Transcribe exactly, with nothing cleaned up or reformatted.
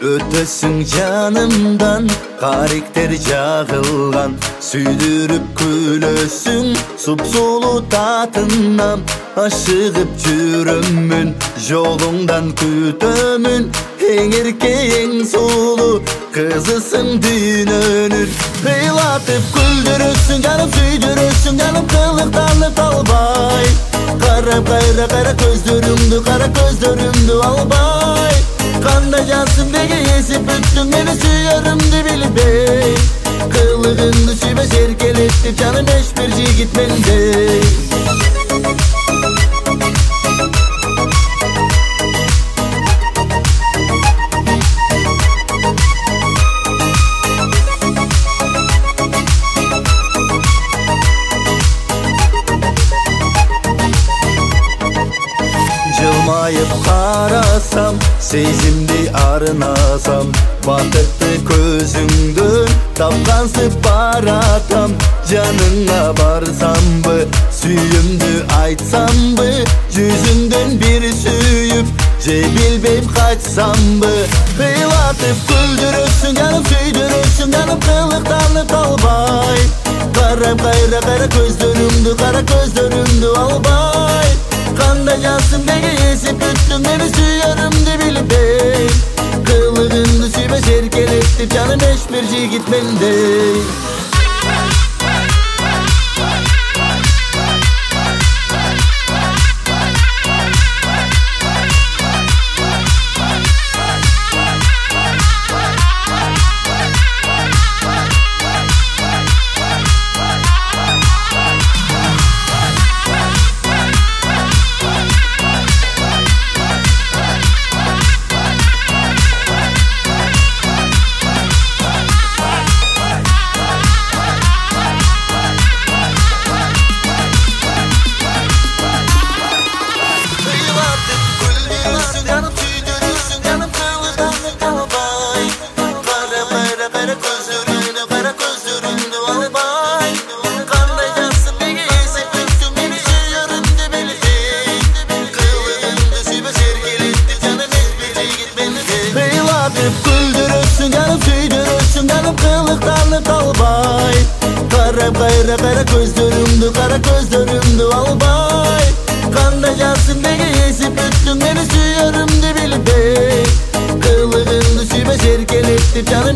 Ötesin canımdan karakter jağılgan, süydürüp külösün supsulu tatından. Aşığıp жүрөмүн, жолуңдан күтөмүн, эң эрке эң сулуу кызысың дүйнөнүн. Ыйлатып күлдүрөсүң жаным, сүйдүрөсүң жаным, кылыктанып албай. Карап кайра кара көздөрүңдү, кара көздөрүңдү албай. Кандай жасым деге эсип бүттүң, мени сүйөрүмдү билбей. Кылыгыңды сүйбөй серкелетип жаным, эч бир жигит мендей. Жылмайып карасам, сезимди арнасам, бакытты көзүңдөн тапкансып баратам. Жаныңа барсамбы, сүйүмдү айтсамбы, жүзүңдөн бир сүйүп, же билбейм качсамбы. Ыйлатып күлдүрөсүң жаным, сүйдүрөсүң жаным, кылыктанып албай. Карап кайра кара көздөрүңдү, кара көздөрүңдү албай. Kanda jasım dege esip büttüm, meni sүйөрүмдү bilbey. Kılığındı sүйböy serkeletip canım, eç bir jigit mendey. Güldürürsün canım, süydürürsün canım, kılıktanıp albay. Karap kayra kara gözlörümdü, kara gözlörümdü albay. Kanda jasım dege esip büttüm, meni sүйөрүмдү bilbey. Kılığındı sүйböy serkeletip canım,